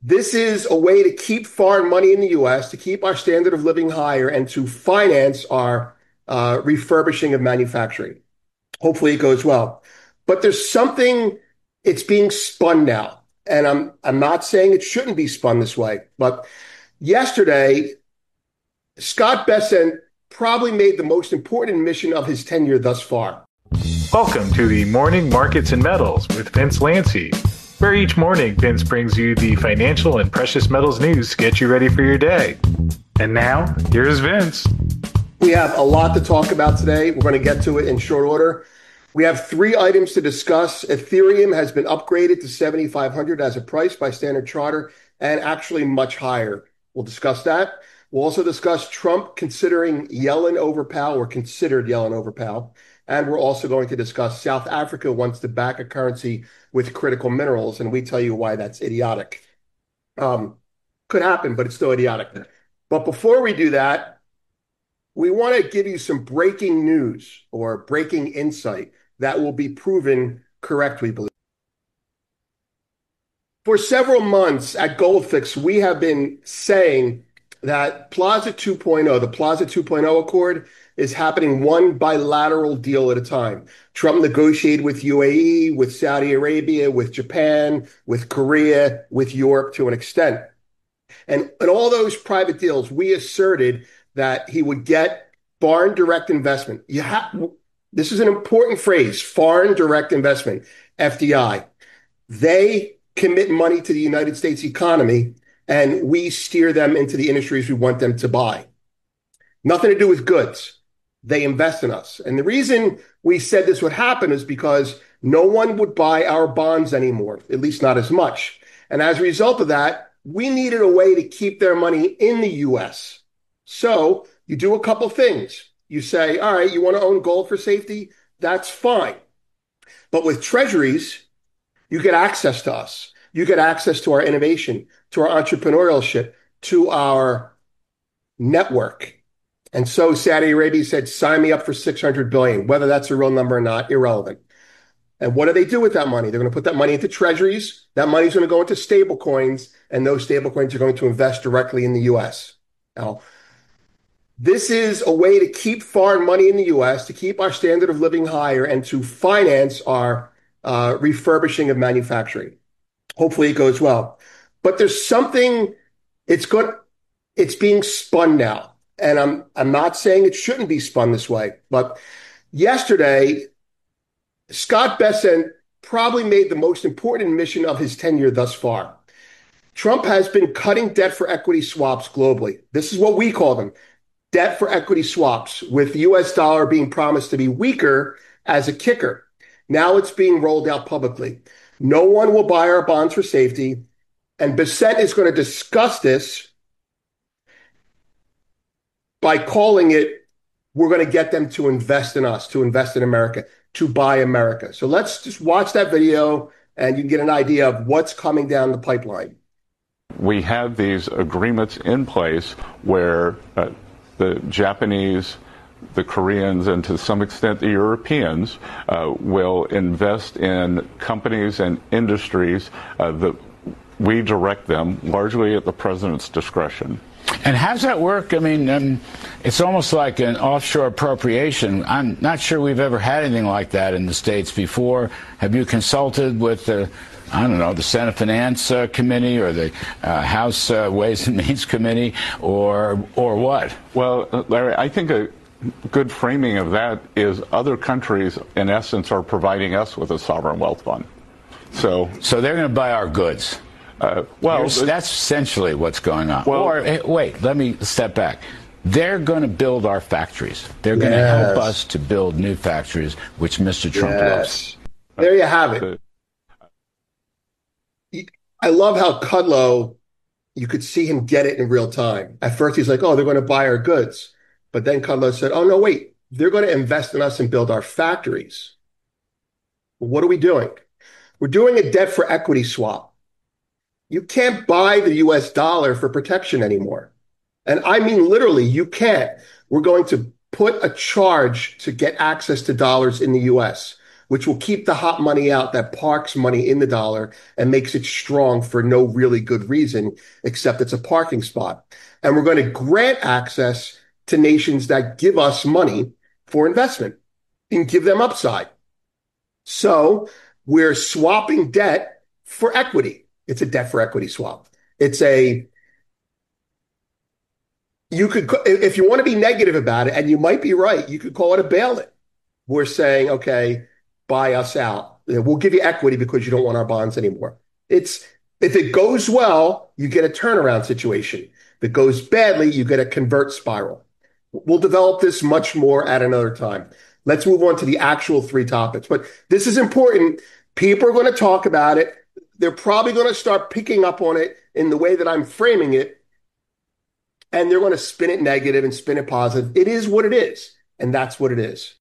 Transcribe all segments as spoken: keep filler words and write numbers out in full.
This is a way to keep foreign money in the U S, to keep our standard of living higher, and to finance our uh, refurbishing of manufacturing. Hopefully it goes well. But there's something, it's being spun now. And I'm I'm not saying it shouldn't be spun this way, but yesterday, Scott Bessent probably made the most important admission of his tenure thus far. Welcome to the Morning Markets and Metals with Vince Lanci, where each morning Vince brings you the financial and precious metals news to get you ready for your day. And now, here's Vince. We have a lot to talk about today. We're going to get to it in short order. We have three items to discuss. Ethereum has been upgraded to seventy-five hundred as a price by Standard Chartered, and actually much higher. We'll discuss that. We'll also discuss Trump considering Yellen over Powell, or considered Yellen over Powell. And we're also going to discuss South Africa wants to back a currency with critical minerals, and we tell you why that's idiotic. Um, could happen, but it's still idiotic. But before we do that, we want to give you some breaking news or breaking insight that will be proven correct, we believe. For several months at Goldfix, we have been saying that Plaza two point oh, the Plaza two point oh Accord, is happening one bilateral deal at a time. Trump negotiated with U A E, with Saudi Arabia, with Japan, with Korea, with Europe to an extent. And in all those private deals, we asserted that he would get foreign direct investment. You have, this is an important phrase, foreign direct investment, F D I. They commit money to the United States economy, and we steer them into the industries we want them to buy. Nothing to do with goods. They invest in us. And the reason we said this would happen is because no one would buy our bonds anymore, at least not as much. And as a result of that, we needed a way to keep their money in the U S. So you do a couple things. You say, all right, you want to own gold for safety? That's fine. But with treasuries, you get access to us. You get access to our innovation, to our entrepreneurship, to our network. And so Saudi Arabia said, sign me up for six hundred billion dollars. Whether that's a real number or not, irrelevant. And what do they do with that money? They're going to put that money into treasuries. That money is going to go into stable coins, and those stable coins are going to invest directly in the U S. Now, this is a way to keep foreign money in the U S, to keep our standard of living higher, and to finance our uh, refurbishing of manufacturing. Hopefully it goes well. But there's something, it's good, it's being spun now. And I'm I'm not saying it shouldn't be spun this way, but yesterday, Scott Bessent probably made the most important admission of his tenure thus far. Trump has been cutting debt for equity swaps globally. This is what we call them, debt for equity swaps, with the U S dollar being promised to be weaker as a kicker. Now it's being rolled out publicly. No one will buy our bonds for safety, and Bessent is going to discuss this by calling it, we're going to get them to invest in us, to invest in America, to buy America. So let's just watch that video and you can get an idea of what's coming down the pipeline. We have these agreements in place where uh, the Japanese, the Koreans, and to some extent the Europeans uh, will invest in companies and industries uh, that we direct them largely at the president's discretion. And how's that work? I mean, um, it's almost like an offshore appropriation. I'm not sure we've ever had anything like that in the States before. Have you consulted with the, I don't know, the Senate Finance uh, Committee or the uh, House uh, Ways and Means Committee, or or what? Well, Larry, I think a good framing of that is other countries, in essence, are providing us with a sovereign wealth fund. So, so they're going to buy our goods. Uh, well, Here's, that's essentially what's going on. Well, or, hey, wait, let me step back. They're going to build our factories. They're going yes. to help us to build new factories, which Mister Trump yes. loves. There you have it. I love how Kudlow, you could see him get it in real time. At first, he's like, oh, they're going to buy our goods. But then Kudlow said, oh, no, wait, they're going to invest in us and build our factories. What are we doing? We're doing a debt for equity swap. You can't buy the U S dollar for protection anymore. And I mean, literally, you can't. We're going to put a charge to get access to dollars in the U S, which will keep the hot money out that parks money in the dollar and makes it strong for no really good reason, except it's a parking spot. And we're going to grant access to nations that give us money for investment and give them upside. So we're swapping debt for equity. It's a debt for equity swap. It's a, you could, if you want to be negative about it, and you might be right, you could call it a bail-in. We're saying, okay, buy us out. We'll give you equity because you don't want our bonds anymore. It's, if it goes well, you get a turnaround situation. If it goes badly, you get a convert spiral. We'll develop this much more at another time. Let's move on to the actual three topics. But this is important. People are going to talk about it. They're probably going to start picking up on it in the way that I'm framing it. And they're going to spin it negative and spin it positive. It is what it is. And that's what it is.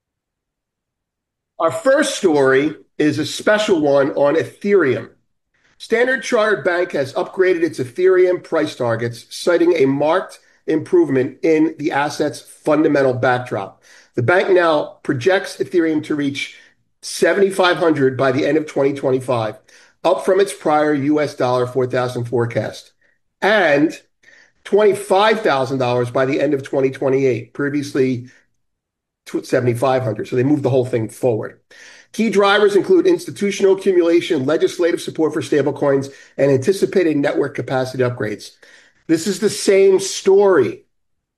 Our first story is a special one on Ethereum. Standard Chartered Bank has upgraded its Ethereum price targets, citing a marked improvement in the asset's fundamental backdrop. The bank now projects Ethereum to reach seventy-five hundred by the end of twenty twenty-five, up from its prior U S dollar four thousand forecast, and twenty-five thousand dollars by the end of twenty twenty-eight, previously seventy-five hundred. So they moved the whole thing forward. Key drivers include institutional accumulation, legislative support for stablecoins, and anticipated network capacity upgrades. This is the same story.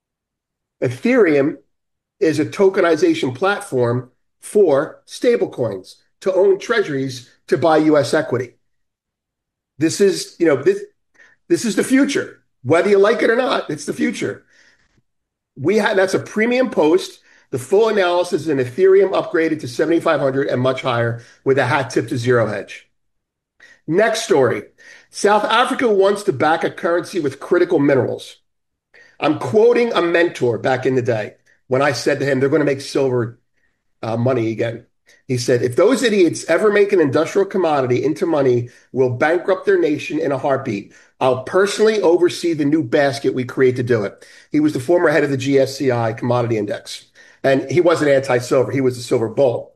Ethereum is a tokenization platform for stablecoins, to own treasuries, to buy U S equity. This is, you know, this, this is the future. Whether you like it or not, it's the future. We had, that's a premium post. The full analysis is in Ethereum upgraded to seventy-five hundred and much higher with a hat tip to zero hedge. Next story. South Africa wants to back a currency with critical minerals. I'm quoting a mentor back in the day when I said to him, they're going to make silver uh, money again. He said, if those idiots ever make an industrial commodity into money, we'll bankrupt their nation in a heartbeat. I'll personally oversee the new basket we create to do it. He was the former head of the G S C I Commodity Index. And he wasn't anti-silver. He was a silver bull.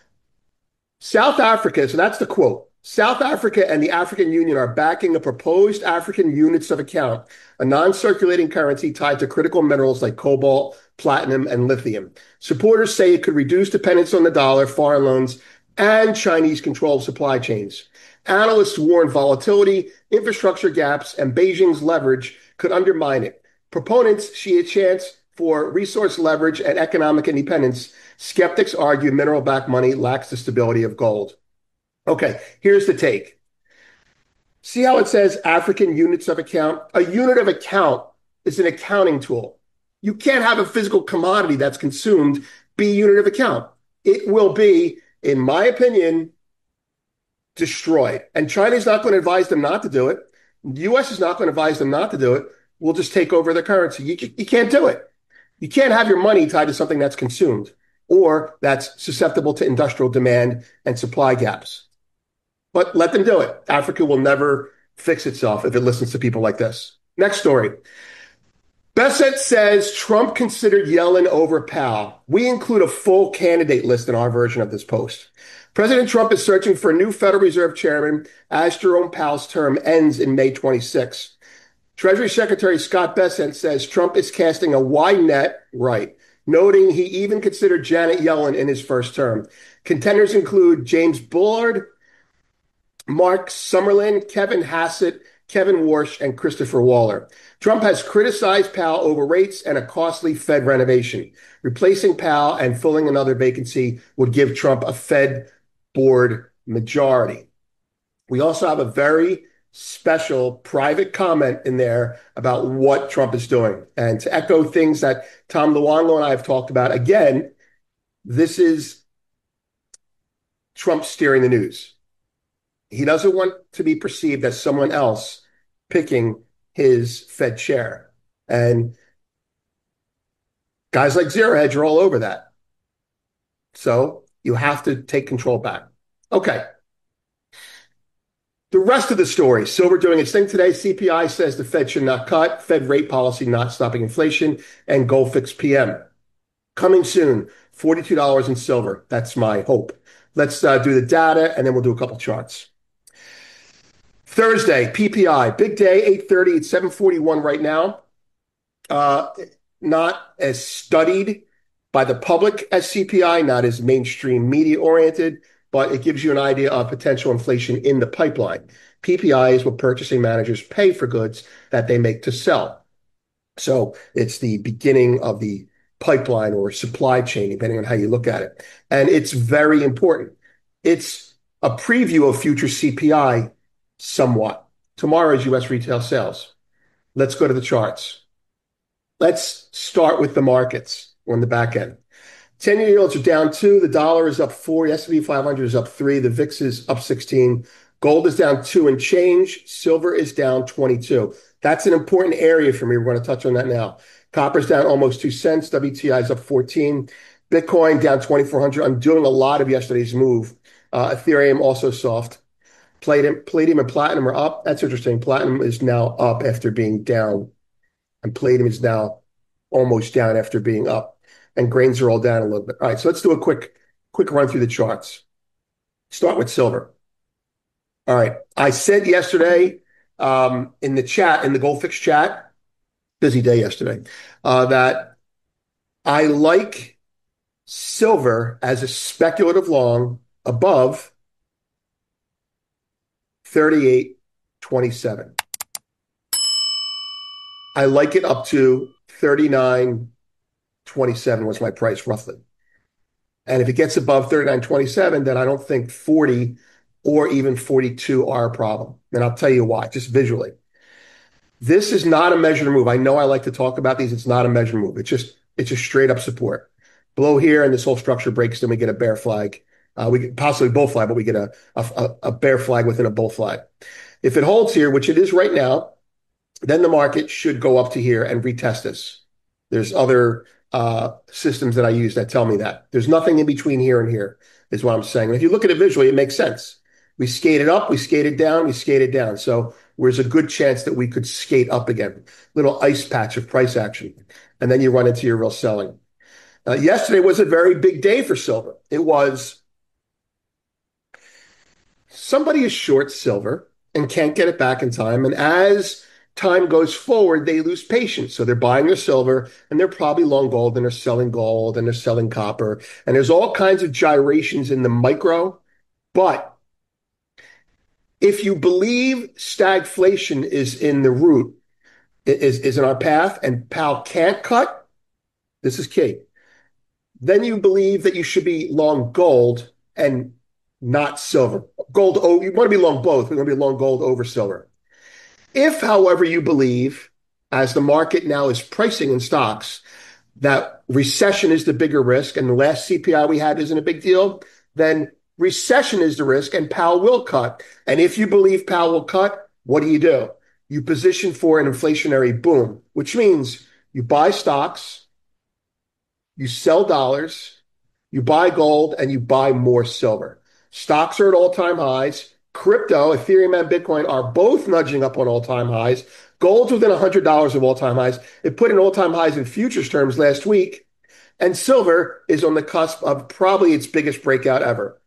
South Africa, so that's the quote. South Africa and the African Union are backing a proposed African units of account, a non-circulating currency tied to critical minerals like cobalt, platinum, and lithium. Supporters say it could reduce dependence on the dollar, foreign loans, and Chinese-controlled supply chains. Analysts warn volatility, infrastructure gaps, and Beijing's leverage could undermine it. Proponents see a chance for resource leverage and economic independence. Skeptics argue mineral-backed money lacks the stability of gold. Okay, here's the take. See how it says African units of account? A unit of account is an accounting tool. You can't have a physical commodity that's consumed be a unit of account. It will be, in my opinion, destroyed. And China's not going to advise them not to do it. The U S is not going to advise them not to do it. We'll just take over the currency. You, you can't do it. You can't have your money tied to something that's consumed or that's susceptible to industrial demand and supply gaps. But let them do it. Africa will never fix itself if it listens to people like this. Next story. Bessent says Trump considered Yellen over Powell. We include a full candidate list in our version of this post. President Trump is searching for a new Federal Reserve chairman as Jerome Powell's term ends in May twenty-sixth. Treasury Secretary Scott Bessent says Trump is casting a wide net right, noting he even considered Janet Yellen in his first term. Contenders include James Bullard, Mark Summerlin, Kevin Hassett, Kevin Warsh, and Christopher Waller. Trump has criticized Powell over rates and a costly Fed renovation. Replacing Powell and filling another vacancy would give Trump a Fed board majority. We also have a very special private comment in there about what Trump is doing. And to echo things that Tom Luongo and I have talked about, again, this is Trump steering the news. He doesn't want to be perceived as someone else picking his Fed chair. And guys like Zero Hedge are all over that. So you have to take control back. Okay. The rest of the story, silver doing its thing today. C P I says the Fed should not cut. Fed rate policy not stopping inflation. And Gold Fix P M. Coming soon, forty-two dollars in silver. That's my hope. Let's uh, do the data, and then we'll do a couple charts. Thursday, P P I, big day, eight thirty. It's seven forty-one right now. Uh, not as studied by the public as C P I, not as mainstream media oriented, but it gives you an idea of potential inflation in the pipeline. P P I is what purchasing managers pay for goods that they make to sell. So it's the beginning of the pipeline or supply chain, depending on how you look at it. And it's very important. It's a preview of future C P I somewhat. Tomorrow's U S retail sales. Let's go to the charts. Let's start with the markets on the back end. ten-year yields are down two. The dollar is up four. The S and P five hundred is up three. The V I X is up sixteen. Gold is down two and change. Silver is down twenty-two. That's an important area for me. We're going to touch on that now. Copper's down almost two cents. W T I is up fourteen. Bitcoin down twenty-four hundred. I'm doing a lot of yesterday's move. Uh, Ethereum also soft. Palladium, palladium and platinum are up. That's interesting. Platinum is now up after being down. And palladium is now almost down after being up. And grains are all down a little bit. All right, so let's do a quick, quick run through the charts. Start with silver. All right, I said yesterday um, in the chat, in the Goldfix chat, busy day yesterday, uh, that I like silver as a speculative long above thirty-eight twenty-seven. I like it up to thirty-nine twenty-seven was my price, roughly. And if it gets above thirty-nine twenty-seven, then I don't think forty or even forty-two are a problem. And I'll tell you why, just visually. This is not a measured move. I know I like to talk about these. It's not a measured move. It's just, it's just straight up support. Below here, and this whole structure breaks, then we get a bear flag. Uh, we get possibly bull flag, but we get a, a, a bear flag within a bull flag. If it holds here, which it is right now, then the market should go up to here and retest this. There's other uh, systems that I use that tell me that. There's nothing in between here and here, is what I'm saying. And if you look at it visually, it makes sense. We skated up, we skated down, we skated down. So there's a good chance that we could skate up again. Little ice patch of price action. And then you run into your real selling. Uh, yesterday was a very big day for silver. It was somebody is short silver and can't get it back in time. And as time goes forward, they lose patience. So they're buying their silver and they're probably long gold and they're selling gold and they're selling copper. And there's all kinds of gyrations in the micro. But if you believe stagflation is in the root, is, is in our path, and Powell can't cut, this is key, then you believe that you should be long gold and not silver. Gold, oh, you want to be long both. We're going to be long gold over silver. If, however, you believe, as the market now is pricing in stocks, that recession is the bigger risk and the last C P I we had isn't a big deal, then recession is the risk and Powell will cut. And if you believe Powell will cut, what do you do? You position for an inflationary boom, which means you buy stocks, you sell dollars, you buy gold, and you buy more silver. Stocks are at all-time highs. Crypto, Ethereum and Bitcoin are both nudging up on all-time highs. Gold's within one hundred dollars of all-time highs. It put in all-time highs in futures terms last week. And silver is on the cusp of probably its biggest breakout ever.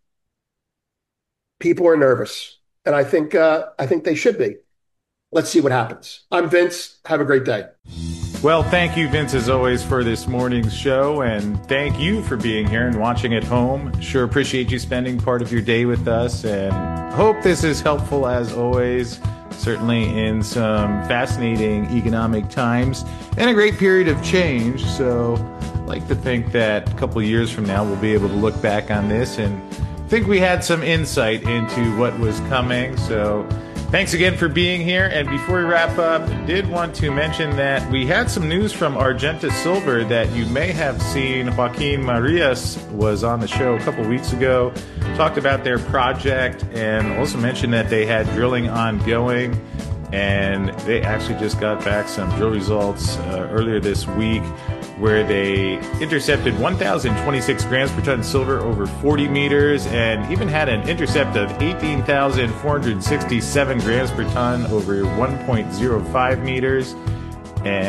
People are nervous. And I think uh, I think they should be. Let's see what happens. I'm Vince. Have a great day. Well, thank you, Vince, as always, for this morning's show. And thank you for being here and watching at home. Sure appreciate you spending part of your day with us. And hope this is helpful, as always, certainly in some fascinating economic times and a great period of change. So I'd like to think that a couple of years from now, we'll be able to look back on this and think we had some insight into what was coming. So thanks again for being here. And before we wrap up, did want to mention that we had some news from Argenta Silver that you may have seen. Joaquin Marias was on the show a couple weeks ago, talked about their project, and also mentioned that they had drilling ongoing. And they actually just got back some drill results uh, earlier this week, where they intercepted one thousand twenty-six grams per ton silver over forty meters and even had an intercept of eighteen thousand four hundred sixty-seven grams per ton over one point zero five meters. And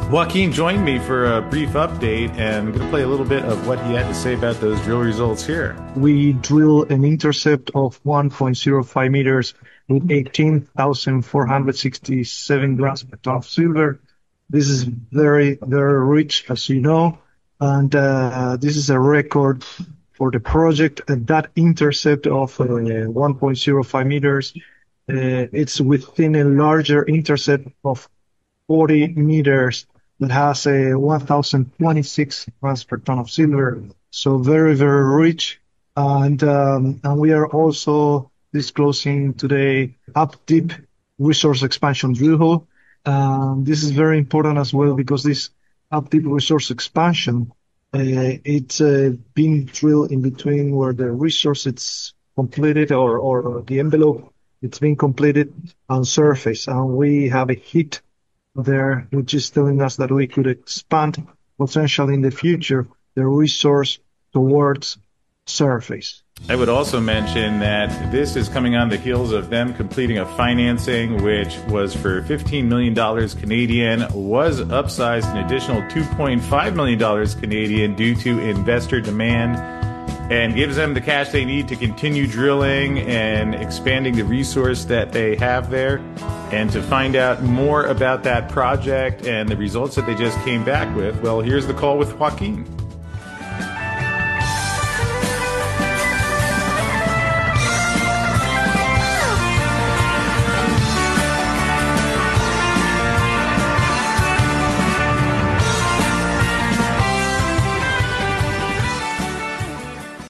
Joaquin joined me for a brief update, and I'm going to play a little bit of what he had to say about those drill results here. We drill an intercept of one point zero five meters with eighteen thousand four hundred sixty-seven grams per ton of silver. This is very, very rich, as you know, and uh, this is a record for the project. And that intercept of uh, one point zero five meters, uh, it's within a larger intercept of forty meters that has a one thousand twenty-six grams per ton of silver. So very, very rich. And, um, and we are also disclosing today up deep resource expansion drill hole. Um, this is very important as well because this up deep resource expansion, uh, it's uh, being drilled in between where the resource is completed or, or the envelope, it's being completed on surface. And we have a hit there, which is telling us that we could expand potentially in the future the resource towards surface. I would also mention that this is coming on the heels of them completing a financing which was for fifteen million dollars Canadian, was upsized an additional two point five million dollars Canadian due to investor demand, and gives them the cash they need to continue drilling and expanding the resource that they have there. And to find out more about that project and the results that they just came back with, well, here's the call with Joaquin.